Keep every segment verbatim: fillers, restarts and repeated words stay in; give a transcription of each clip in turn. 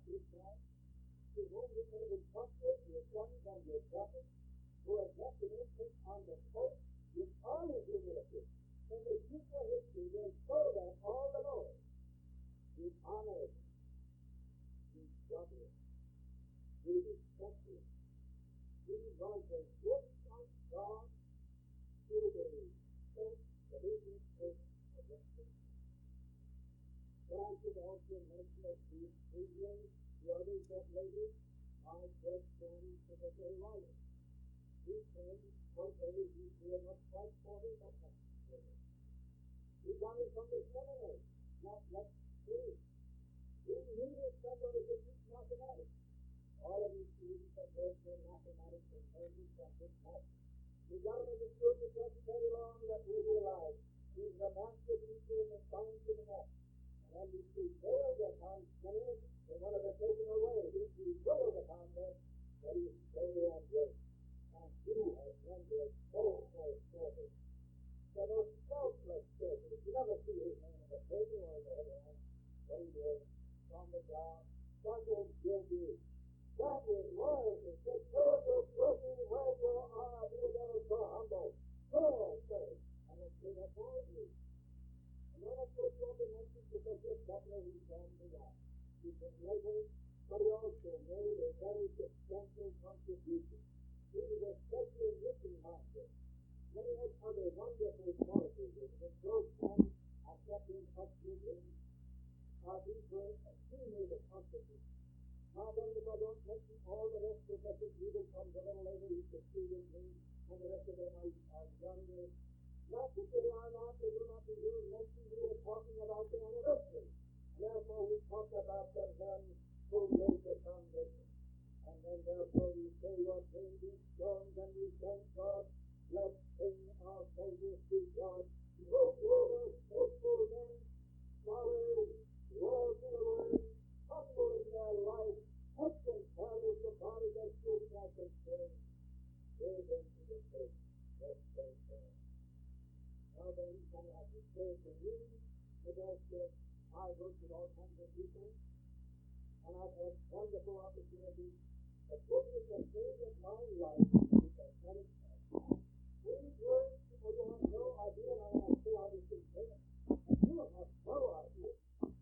this man, to whom you could have entrusted your sons and your daughters, who have left an imprint on the earth with all his humility, and the future history will show that all the more. He honored, he loved him, he respected him. He was a gift of God to the church that is in church of the church. But I should also mention that these three years, the others that later, my great friend, Timothy Wright. He came one day, he came up quite forty, but not forty. He got it from the seminary, not left free. He needed somebody to teach mathematics. All of these students that learned their mathematics and learned it from his master. We got him as a student just very long that we realized he's the master teacher in the science of the math. And when we prevailed upon sinners, they wanted to take him away. He prevailed upon them that he stay and work. And he has rendered faithful service. The most selfless service. You never see his name in the paper or the headline. But he was on the ground. That was guilty. That is loyalty. The serve of working where you are, be never so humble. Prayer, sir. And it's been a you. And then, of course, you have to mention the Bishop Butler who's gone to that. He's been later, but he also made a very substantial contribution. He was especially mission-minded. Then he had other wonderful qualities. He was close friends. I kept in touch with him. Uh, these were extremely the contribution. Now then, if I don't mention all the rest of the people comes a little later, he succeeded me, and the rest of them are, are younger. Not that they are not, they do not deserve mention. We are talking about the anniversary. Therefore, we talk about the men who laid the foundation. And then, therefore, we say what things is stones, and we thank God. Bless King our Savior to God. Those were faithful men, scholars, loyal to the word, humble in their life, excellent carriers of body that should not concern. They went to the church. Let's thank God. Now then, I have to say to you, because uh, I work with all kinds of people, and I've had wonderful opportunities. The goodness and things of my life is a satisfaction. These words, people you have no idea, and I have two others to say it. You have no idea.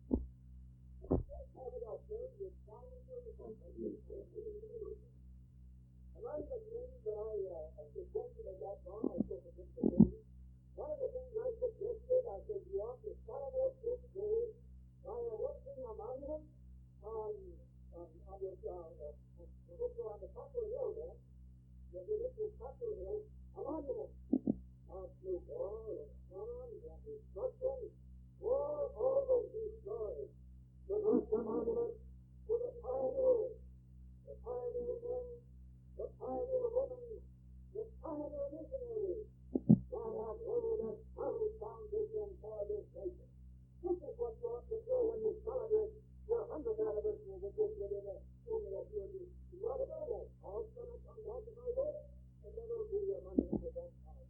Have it out there, you're trying to do it. Among the things that I uh, suggested at that time, I spoke to Mister Davis. One of the things I suggested, I said, you ought to celebrate this day by erecting a monument on, on, on the, uh, uh, on the top of the hill there, the little top of the hill, a monument. Not to war and famine and destruction, or all of these stories. But not the monument to the pioneers, the pioneer men, the pioneer women, the pioneer missionaries that have laid a solid foundation for this nation. This is what you ought to do when you celebrate your hundredth anniversary of the good within a woman of your youth. You ought to do that. All going to come back to my way, and there will be a monument of that time.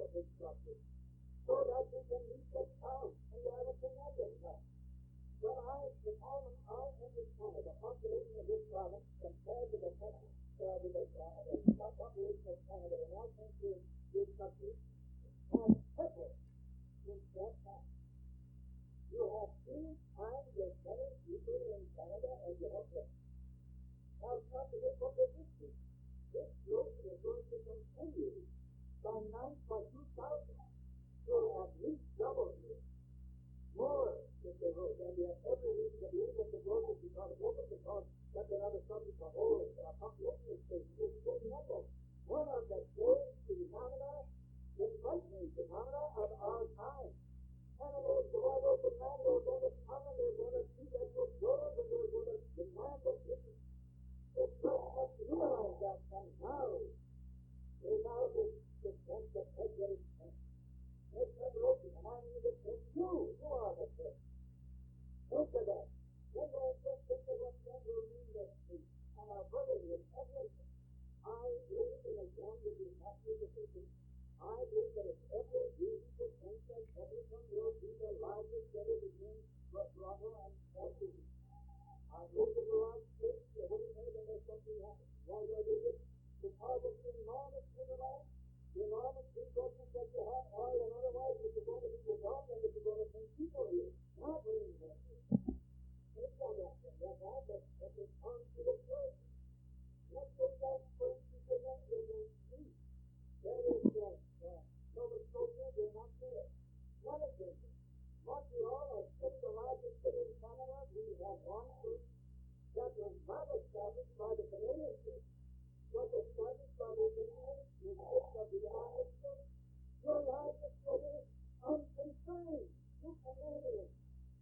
of instructors, so that you can meet the town and you have a tremendous town. When I, the time I understand the population of this province compared to the country, uh, with the, uh, the population of Canada and I think this, this country has tripled since that time. You have three times as many people in Canada as you have left. Now, come to this what the history. This growth is going to continue by nine by two thousand. You'll at least double here. More if they wrote. And we have every reason to believe that the growth is because of open because that's another subject for whole uh, population state. It's tremendous. One of the great phenomena, the frightening phenomena of our time. And it is the wide open man, they're going to come and they're going to see that you're good and they're going to demand that you It's not us to realize that and now is now this the sense of prejudice. It's revelation, and I mean that it's you who are the church. Think of that. Then there's just think of what that will mean that week. And our brother is everything. I believe in a again with the master decision. I believe that it's every reason to think that everyone will be the largest city between Toronto and Vancouver. I believe in the large city, so when you know that there's something happening. Why do I do this? Because of the enormous land, the enormous resources that you have, oil and otherwise, if you're going to be developed and if you're going to bring people here, not bringing them here. It's not that thing. That's all that that is on to the church. Let's take that for instance in the in the street. There is uh, uh, Nova Scotia, they're not there. None of them. Montreal is still the largest city in Canada. We have one church that was not established by the Canadian church. Was established by the Canadian church of the United States. Your largest city is unconstrained. You Canadians.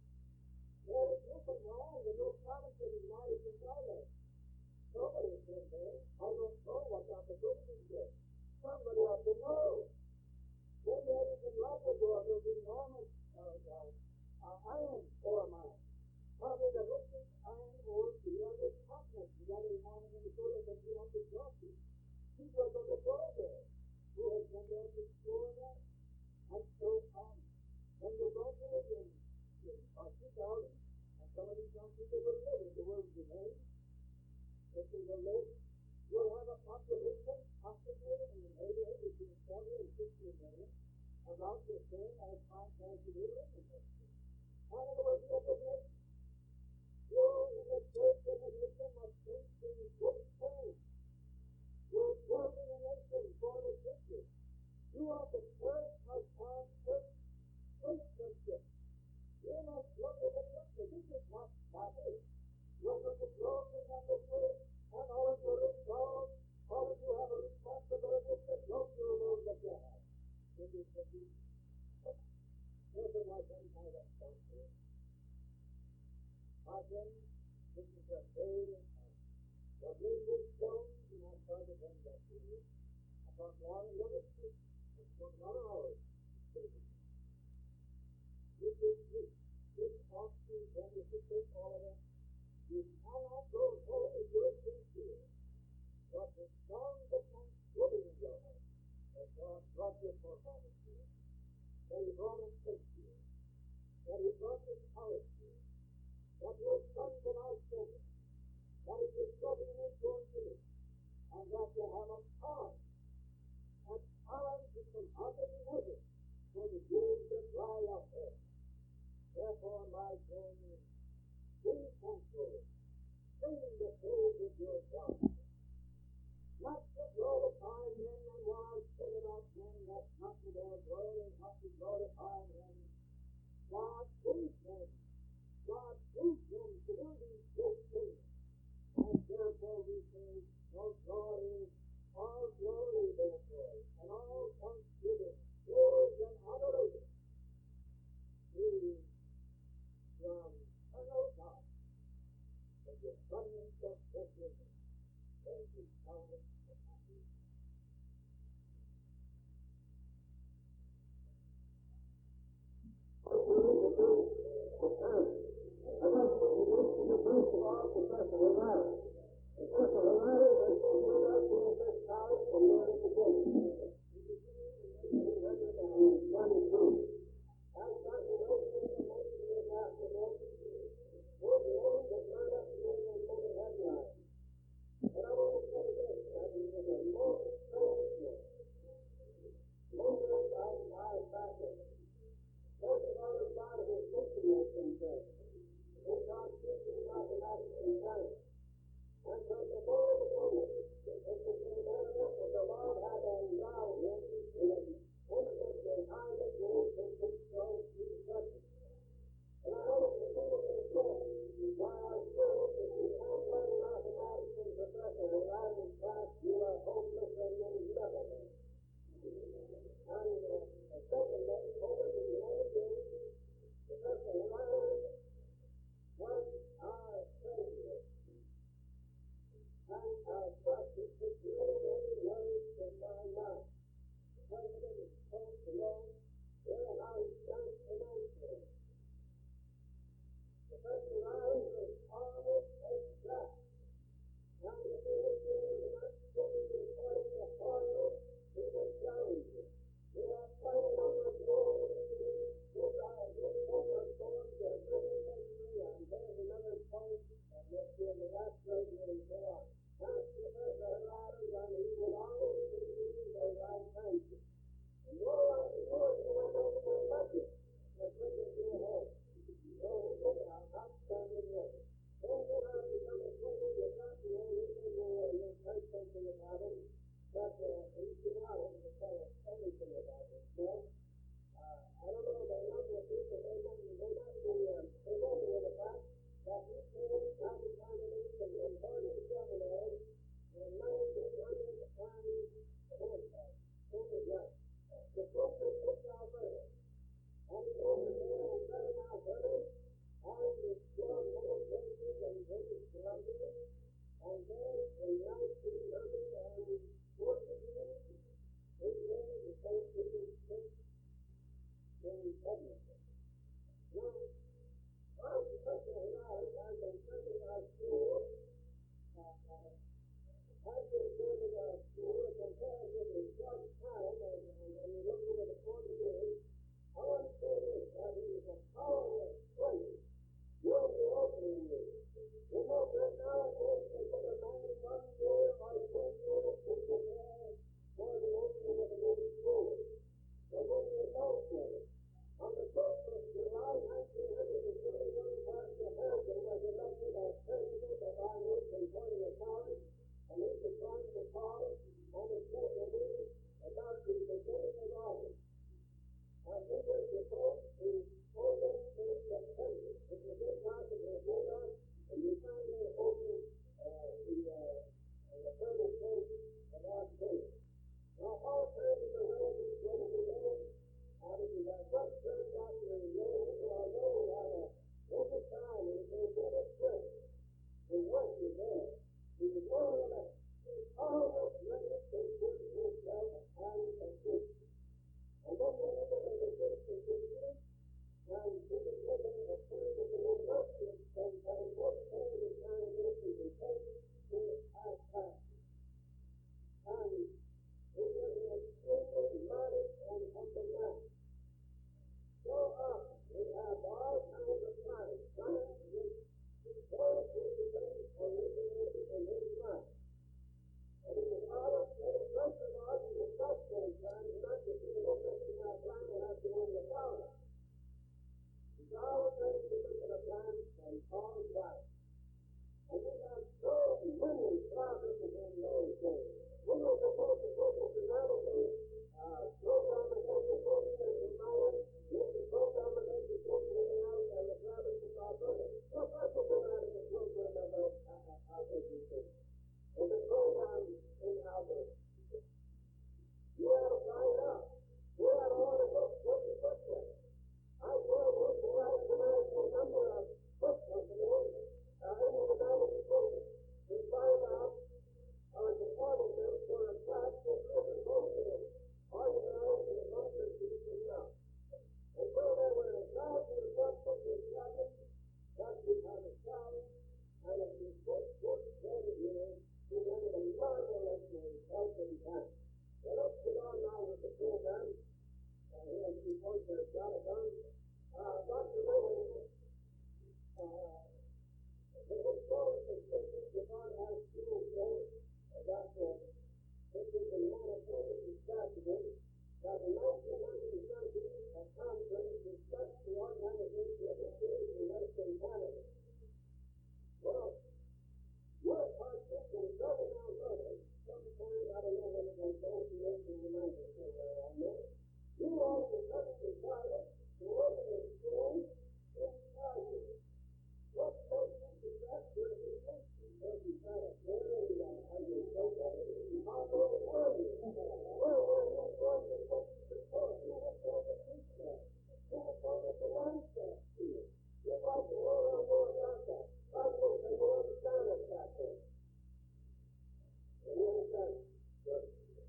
There is nothing wrong with no province of the United States either. Nobody has been there. I don't know what the opportunities there. Somebody ought to know. Then there is in Labrador, there's enormous uh, uh, uh, iron ore mine. Probably the richest iron ore to the other continent. The other morning in the solar that you want to talk to. People are going to go there. Who has been there to explore that? And so on. When you go to it in, in uh, two thousand, and some of these young people will live if the world remains. If they will live, you'll have a population concentrated in the neighborhood between forty and fifty million, about the same as contrast to the American nation. And it will be a good nation. You in the church and the nation must think in good terms. You're building a nation for the future. You are the church must have church statesmanship. You must look at the future. This is not matters. Look at the growth and the church. And all of your results, all of you have a responsibility to help you along the path. It is the future. Never like any kind of stuff here. My friend, this is a very the building stones, and I tried to bring that to you. I thought more than the other two. It took another hour to say this. This is this. This offspring, then if you take all of them, you cannot go home with your things here. But the song that comes living in your heart, that God brought your forefathers here, that He brought us faith here, that He brought us power here, that your sons and our children, that is your children is going to live, and that you have a power, and power to come out of the measure for the years that dry up there. Therefore, my friend, be thankful. Sing the praise of your God. Not to glorify men and wise say about men, that's not to their glory, not to glorify men. God pleased them. God pleased them to do these great things. And therefore we say, oh God is all glory therefore, and all thanksgiving, praise and adoration. Be from eternal God. In the abundance of blessings, there is power of happy. I want you to listen to Bruce Law, Professor O'Reilly. Professor O'Reilly has been with us here at this college from morning to day. you there. He was more or less almost ready to put himself on a fish. And then whenever there was a fish in his and he was living a kind of an emotion, and by what kind of time it is he came to our time. And he was an extremely modest and humble man. So often we have all kinds of times, times which those who became originated in his mind. And he was always ready, first of all, he was not very trying not to see what making our plan and have to win the power. He's always ready to look at a plan and all right. And we have so many problems in those days. We were supposed to focus on not only uh, program and education in mind, make the program and education in the out and the province of Alberta. So first of all, out of the program of our uh, uh, education. And the program in Alberta. You ought to find out. You ought to want to look what you put there. I tell you, we have tonight a number of book companies uh, in the United States to find out or supporting them for a class that is supposed to organize in a conference to be now. And so there were a thousand of books that were traveling, that's because of challenge, and if you put books together here, you have a marvelous and helping time. So let's get on now with the program. Uh, here are two points that got it done. Uh, Doctor Lewis, uh, the historic existence of our high school says that uh, this is in Manitoba, Saskatchewan, that in nineteen thirty, a conference discussed the organization of the schools in Western Canada. Well, your participants in Southern Alberta, sometimes, I don't know whether they're association or not, I know, you all of a sudden decided to open a school in Calgary. What makes you suggest your distinction? Because you got a very, uh, I mean, so that it's all over the world. Where were you going to put the support? You were going to teach that. You were going to the Landscape School. You'd like to learn more about that. I think they will understand it that way. You understand? Good.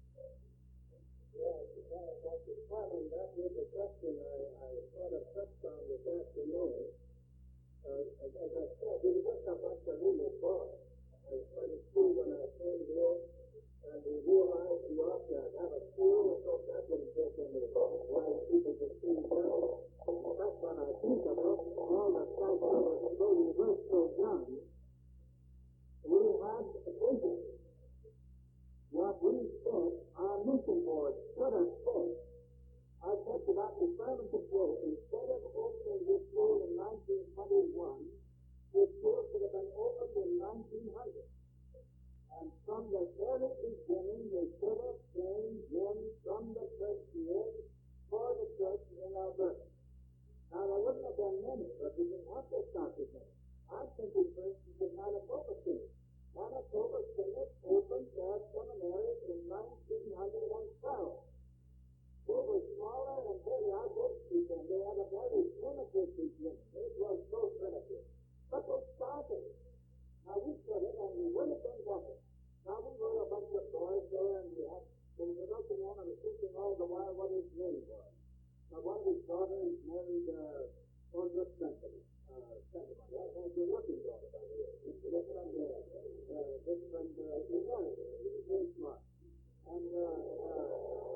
Yeah, Doctor Clement, that was a question I, I sort of touched on this afternoon. Uh, as, as I said, we were just up at the Lulu Bar. I was trying to see when I came here, and we realized we ought to have a school. Of course, that didn't take any why people just seem down. In fact, when I think of it, all the sites of the school we were so young, we had a vision. What we said, our mission board should have said, I said to Doctor Clement today, instead of opening this school in nineteen twenty-one, this school should have been opened in nineteen hundred. And from the very beginning, they should have changed in from the church here for the church in Alberta. Now, there wouldn't have been many, but we didn't have this consciousness. I think, for instance, of Manitoba Synod. Manitoba Synod opened their seminary in nineteen twelve. They were smaller and very artistic, and they had a very primitive beginning. It was so primitive. But they started. Now, we could have, and we would have been better. Now, we were a bunch of boys there, and we had, there was another man who was thinking all the while what his name was. Now, one of his daughters married uh, Audrey Benjamin. Uh, Benjamin. That was a good-looking daughter, by the way. He was from the, uh, this from the, he married her. He was very smart. And, uh, uh,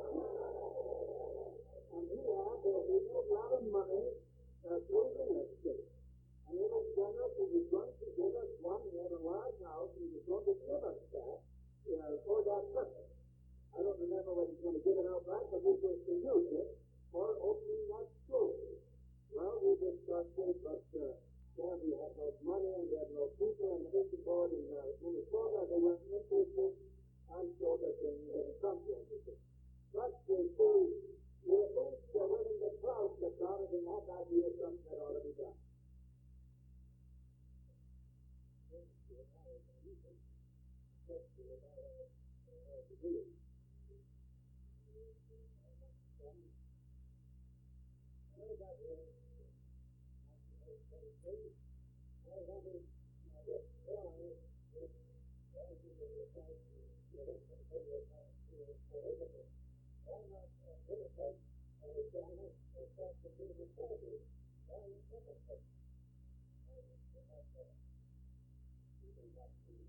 and he had, uh, he made a lot of money uh, through real estate. And he was generous. He was going to give us one. He had a large house. He was going to give us that uh, for that purpose. I don't remember whether he was going to give it outright, but we were to use it for opening that school. Well, we discussed it, but uh, yeah, we had no money and we had no people, and the mission board in uh, Minnesota, they weren't interested. I'm sure that they didn't come to anything. But they say, we at least were willing to trust that God had in that idea something that ought to be done. I wanted this boy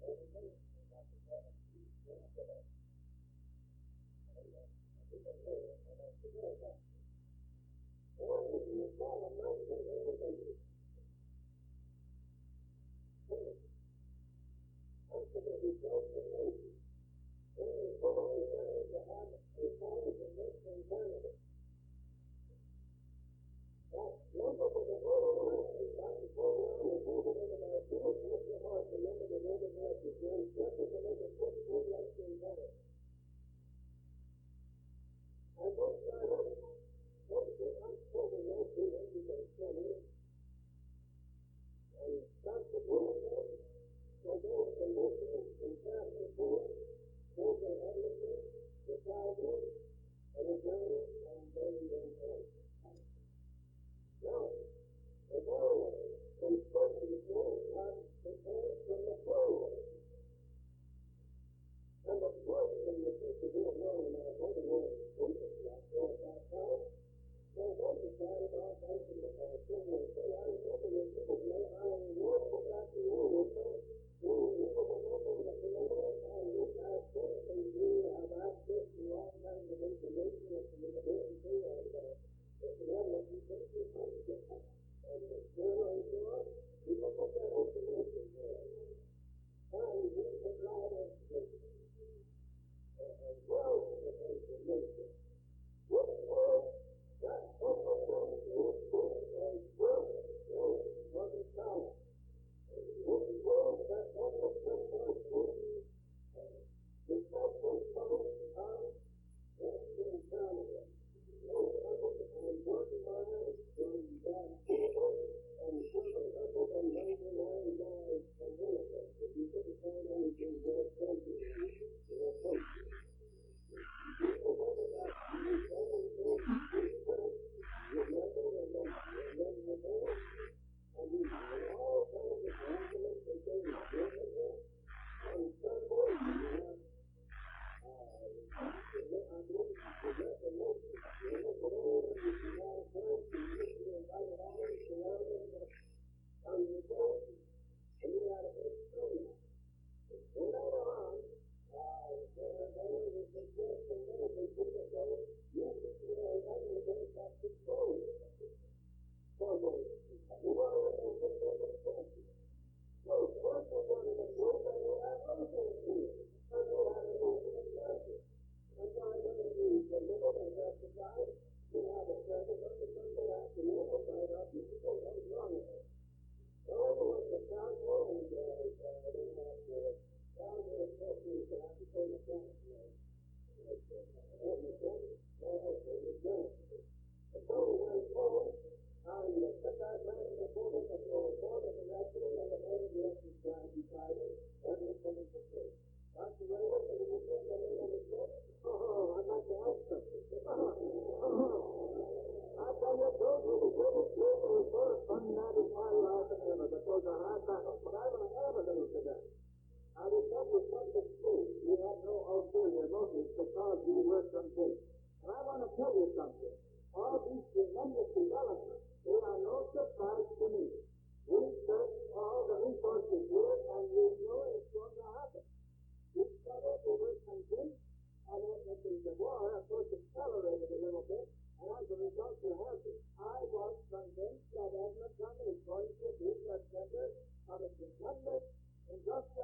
Just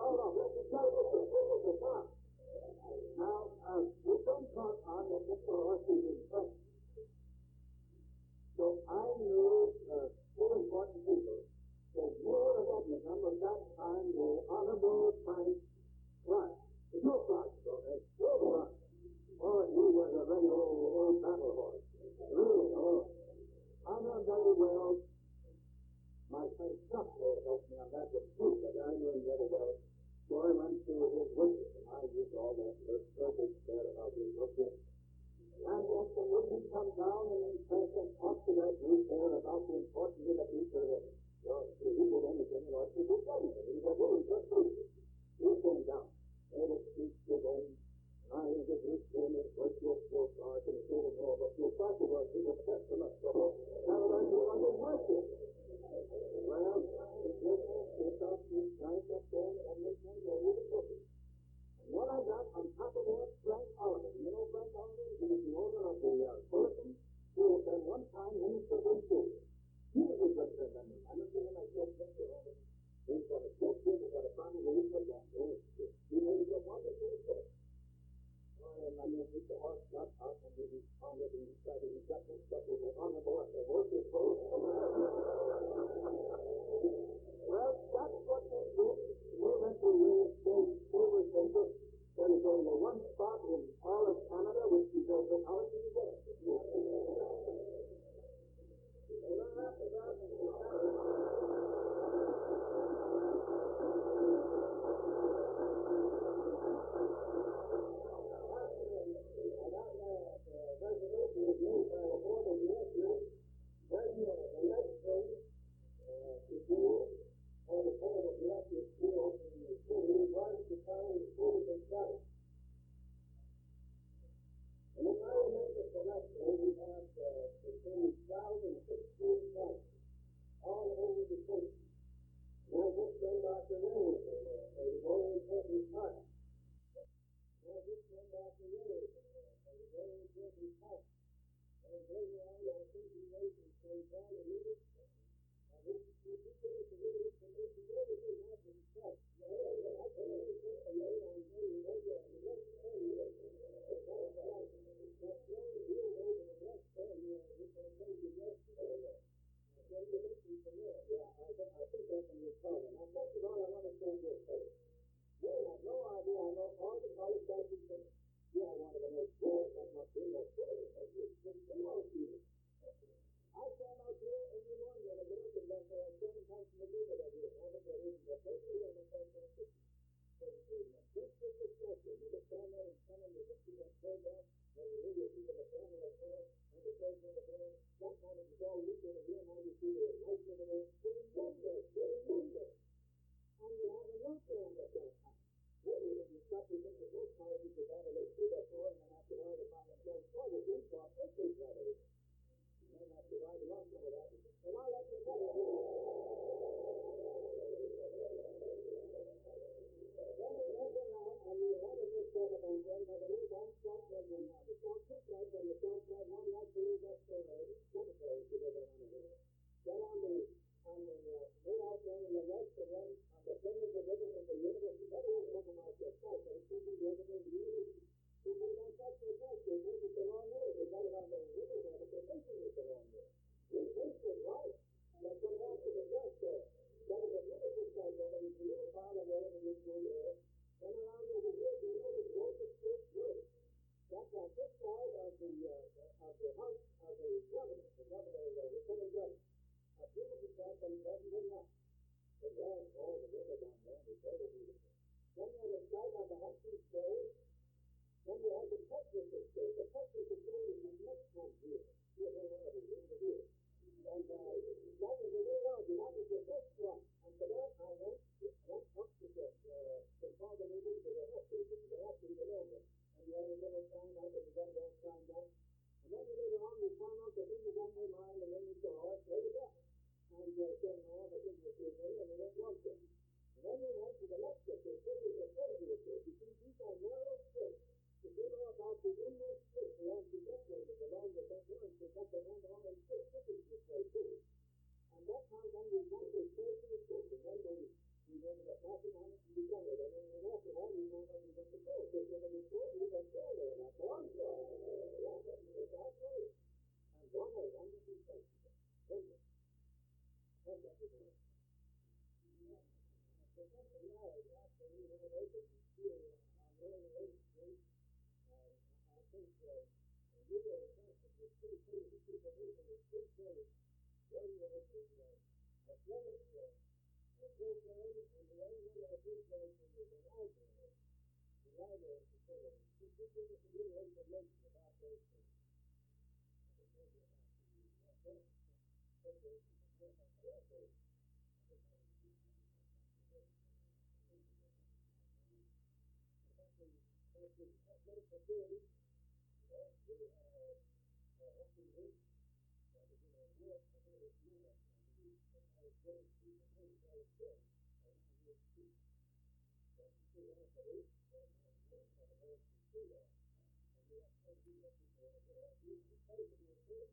hold on. Let me tell you this. This is the part. Now, uh, we've been taught on that Mister Horse is impressed. So I knew uh, two important people. The mayor of Edmonton was that time the Honorable Frank Clark. Joe Clark, okay? Joe Clark. Oh, he was a regular old, old battle horse. Really, oh. I know very well. My friend Chuck there helped me on that with Duke, but I knew him very well. So I went to his worship, and I used all that verbiage there about his worship. And yet, the when he come down and in person talk to that group there about the importance of the future of it, well, if he did anything, or if he did anything, he said, oh, just do it. He came down, made a speech to them, and I introduced him as worship Joe Clark, and he didn't know what Joe Clark was. He was Testament, so now I knew what his worship. Well, the business is up, he's right up there, and this man gave me the cookie. What I got on top of that, Frank Oliver. You know Frank Oliver? He was the owner of the uh, Bulletin. He was at one time minister of interior. He was a good friend of mine. I looked at him, I said, Mister Oliver, he's got a sick kid, he's got a family, he's got that. He made a good wonderful kid. And I mean, Mister Horse got up and he responded and he said, he got this stuff with the honorable at the worship post. Well, that's what they did. They went to where they, they were thinking there is only one spot in all of Canada which is open out to the day. And then after that, resolution was made by the board of directors when uh, the next thing uh, to do for the board of directors here in the city was to find schools and studies. And if I remember correctly, we have uh, between twelve and sixteen sites all over the city. Now this thing about the rain, a very important part. Now this thing about the rain, a very important part. And later on, I think he wrote and said, John, and he was, and he, he did it to read it, and he did everything out of himself. You know, I can't understand the way I'm saying, you know, the next day, you know, that's right. That young deal over the next day, you know, he can take the next day. And then you listen to me. Yeah, I think, I think that's when you're calling. Now, first of all, I want to say this, folks. You have no idea, I know all the college guys in the you are one of the most good, but not the most good. I stand out here every morning when I get up and back there, I stand and talk to the people that here. I think that is the best way of the fantastic. So, just this discussion, you just stand there and tell them you can see that program, and you hear your people that family of prayer, and the president of prayer, sometimes it's all week over here, now you see the lights over there. Remember, remember. And you have a look around at that time. Really, when you stop to think of those colleges, you got to look through that door, and then after a while, they find themselves quarters in for pictures right away. And then after a while, they lost some of that. And I'll let you tell you. Then we went around, and we had a discussion about them, but the new one started right now. The South Coast side, and the South side one, actually, that's the cemetery, if you know that one again. Then on the, on the, uh, way out there in the west, and then on the center of the river from the university, that was one of our sites, but it's thinking the other day, the university. So we got that for that, they take it the wrong way, they got it on the river there, but they're thinking it the wrong way. We think it right, that's what it has to be just there. That is a beautiful site, there is a little pile of water in this room there. Then around over here, we know the Joseph Street Road. That's on this side of the, uh, of the house of the governor, the governor, the lieutenant governor. A beautiful site, but it doesn't do that. The grass, all the river down there, is very beautiful. Then you have a site on the Hudson Stone. Then you have the Texas Estate. The Texas Estate is the next one here. Here, here, here, over here. And uh, that was a way out, and that was the first one. And for that, I went, went up to the, uh, to call the meeting to the rectory, to the rectory below me. And you had a little sign up, and you got it all signed up. And then later on, we found out that thing was on their mind, and then we saw it, there you go. And uh, said, no, the thing was here, and we don't want them. And then we went to the next estate. This is the third estate. You see, these are narrow strips. If you know about the English Professor Larry after we had opened the school on Royal eighth Street, uh, I think uh, we were entrusted with two things to keep it open with two things. One was the uh, athletic uh, uh, program, and the other one I think was the, the library, the library facility. Could you give us a little information about those things? Athletic facility, well, we had a walking rink, uh, we did a work, I think it was more, and we had a great team, and they were very good around here too. So you see that at eight, and now we have a very good there. And we have plenty of people over there. We we pay to be a good.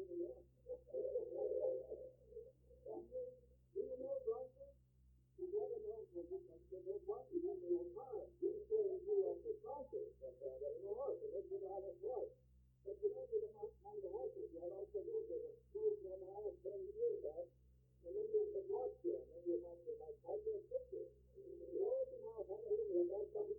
to the end. Do you know, Bronco? You never know when you come to the one you never know hard. You say you have the Bronco, but I don't know horse, and let's get on this horse. But you don't get them on the horses. You also know there's a smooth one I had ten years back, and then there's the watch there, and then you have to like type your picture. You always know how to do it, that's something.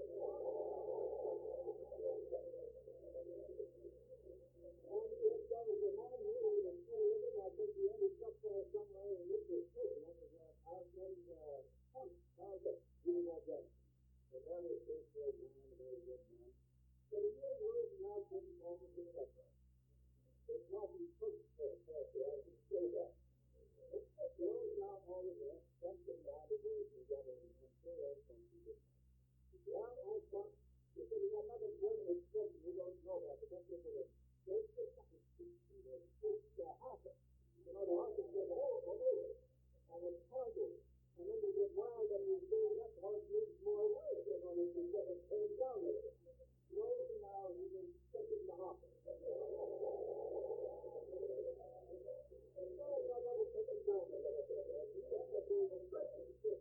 And if there was a man here who was still living, I think he ended up there somewhere in Richard City. That was uh, our friend, uh, Tom, Carl Dick. He was our brother. A very faithful man, a very good man. But a year ago, he now couldn't form a good upright. It wasn't cooked for a so I could say that. Those now all of us, something bad to do together and say all something different. Well, I thought, you said you got another German expression, you don't know that, but that's just a It's just like it's uh, happen. You know, the horse is going, oh, oh, and it's target. And then you get wild and you say that horse needs more work, you know, and you get it tamed down a little. Rose now, he was taking the hopper. And so I got to take him down a little bit. And he had to be the first.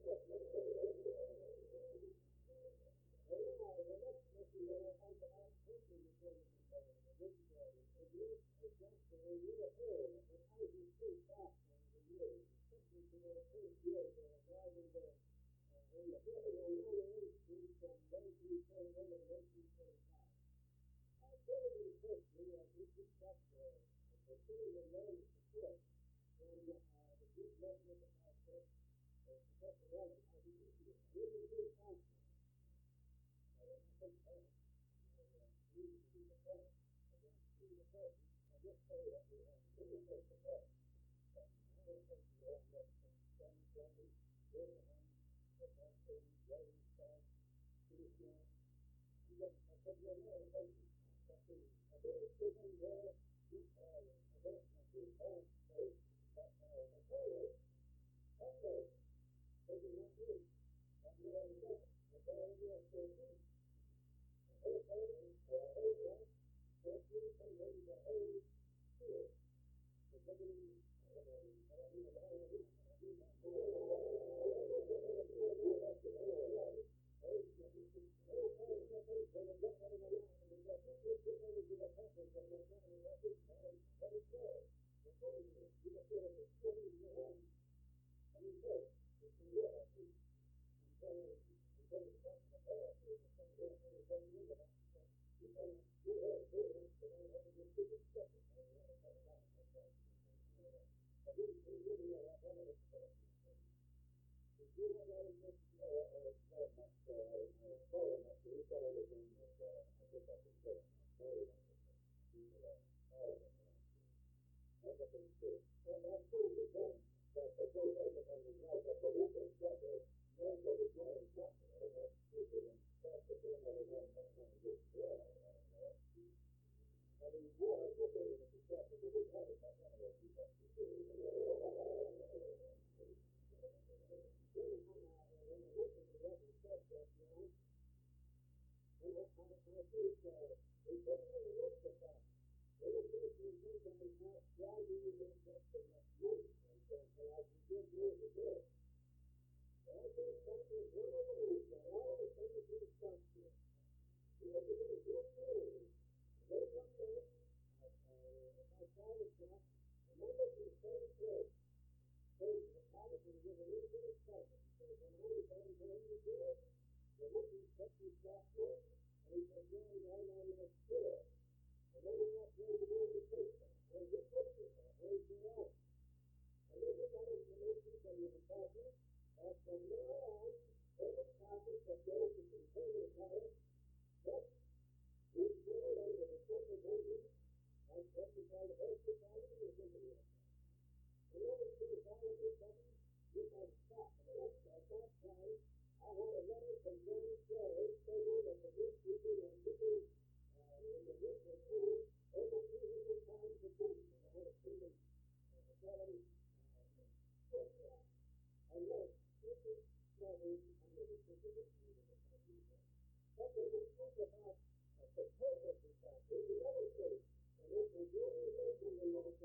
And now, the next message that I'd like to ask Casey before we can go into this day, it is exactly a year old, but as you see back on the years, especially to the first year of arriving there, uh, in the building on ninety-eighth Street from nineteen thirty-one to nineteen thirty-five. I very impressed me as we picked up the facility and learning support from uh, the group resident about this, uh, Professor Rogers, how he used it. Really good answer. I don't think that. I need to be the best. I don't see the best. I just say that we have to be the best. And I don't think we have that some Sunday, Abraham, the pastor, Jerry, Scott, Christian. You got a couple of more places. That's the very different way you call it. I don't know if it's all space. That's how I call it. Okay. This is not me. That's what I got. That's all I got. Thank you.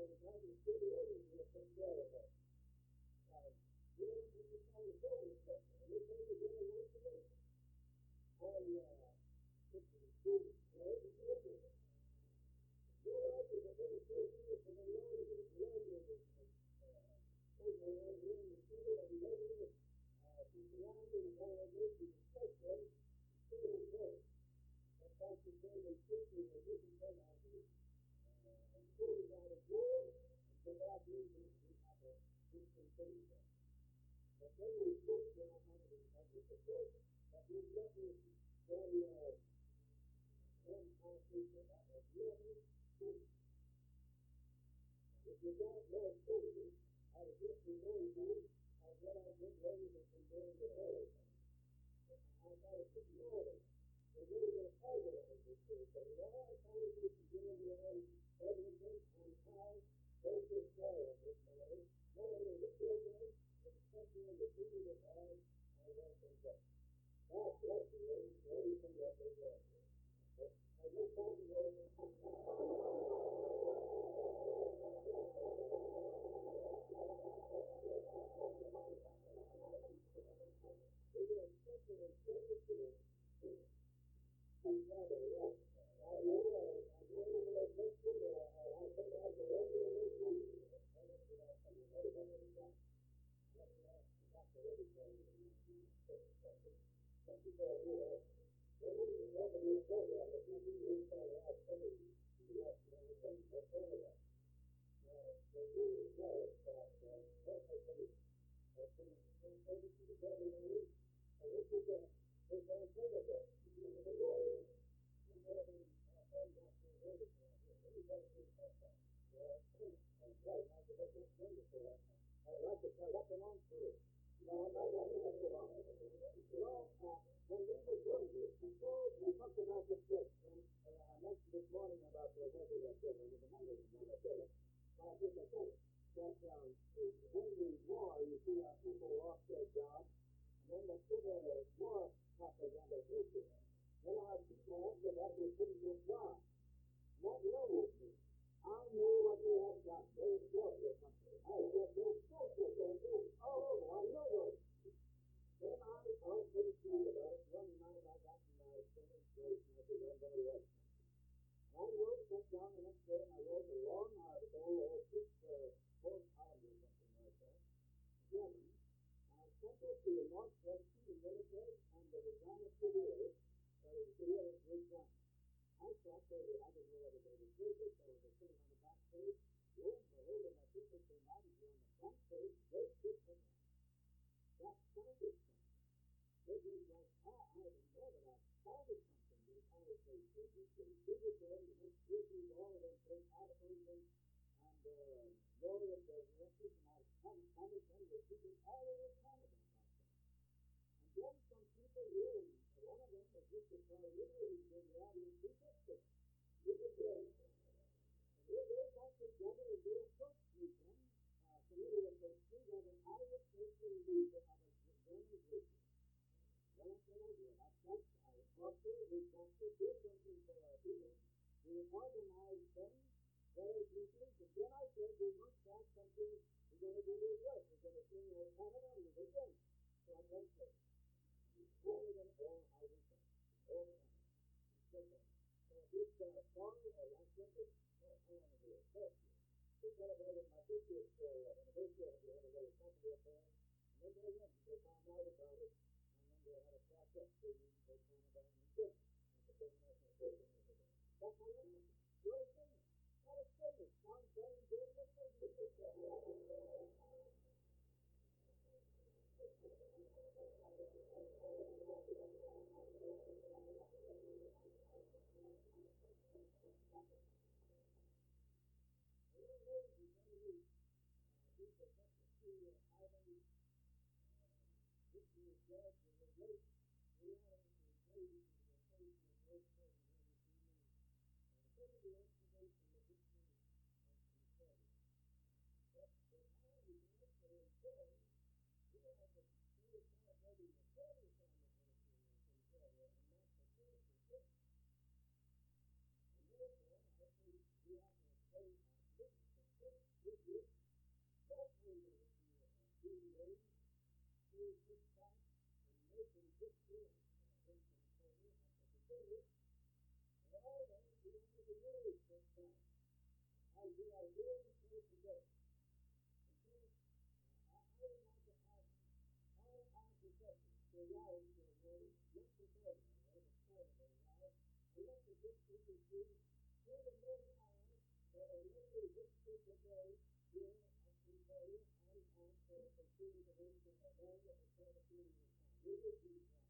the time the city owners will take care of us. Um, you know, we just kind of go with it, and we take it very once a week. And, uh, it's the students, you know, it's the no life is a better place for the Lord is London and, uh, somewhere here in the city and maybe, uh, the surrounding congregation, especially, still in place. But that's the same as preaching and looking for that. School out of war, and for that reason we have a discontention. But then we speak now of the of the support that we suffer from uh, from our people that have never ceased. If you don't know Satan, I would just remind you of what our good ladies have been doing today. I thought it was marvelous. The way they organize this thing, so there are congregations doing their own evidence on how they take care of this matter, not only the children, but especially the people of God and their conduct. God bless you, ladies, for everything that they do. I just want to know. history of uh, in Pennsylvania at the beginning, and all those who are the years of Christ, as we are doing so today. And so, uh, I, I would like to ask all our professors to rise for a moment, not this ordinary way, but stand a little while, and let the history be seen through the many eyes that are making history today here at Concordia and on the continue to end from the land of the Presbyterian time. Will you please rise?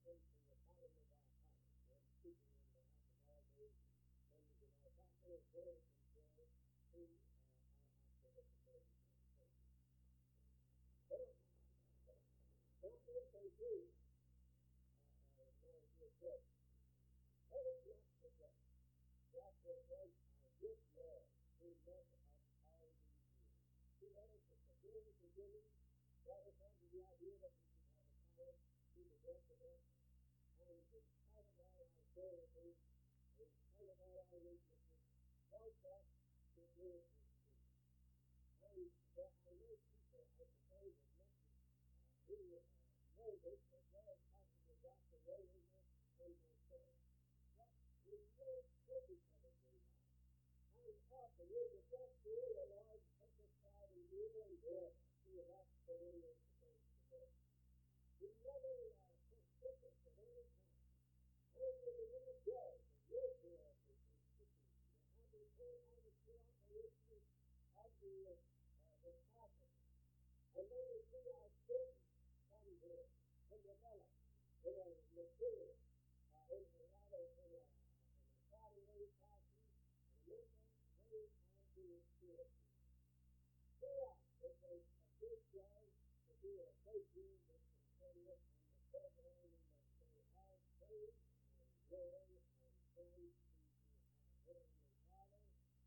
from the bottom of our heart. I'm speaking on behalf of all those members of our faculty and board of control who uh, are after the proposal. Thank you. Well, not in conclusion, uh, uh, my dear friends, let us not forget that it was our good Lord who led us all these years. He led us at the very beginning, brought us onto the idea that we should have a college to the rest of us, and in spite of all our frailties, in spite of all our weaknesses, helped us to do it with peace. And there are no people, I suppose, as much as uh, who uh, know this, as well as possibly Doctor Rayner and myself, that we know everything we have. And often we can just feel the Lord take us out in here and there. See, that's the way it's supposed to be. We never uh, forsake us at any time. And we really joy to work here at this institution. We have the wholehearted cooperation of the, uh, the faculty. And then we see our students come here and develop in a material, uh, in a rather in a, in a Saturday fashion, and a mental way and to the spiritual. To us, it was a great joy to be associated with Concordia, and above all, we must say all praise and glory and praise be to our Heavenly Father.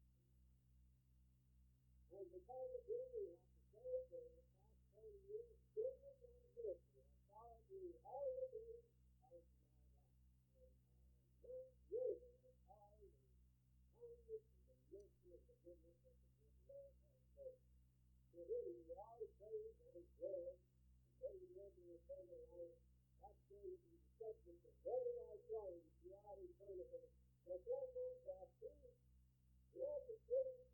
And because of him, we have to say that in the past forty years, goodness and mercy have followed me all the days of my life. And I am not worthy of all the kindness and the mercy and the goodness that the good Lord has shown. To him be all praise and glory, and when we enter eternal life, that's going to be the subject of one of our songs throughout eternity. The blessings that he led the children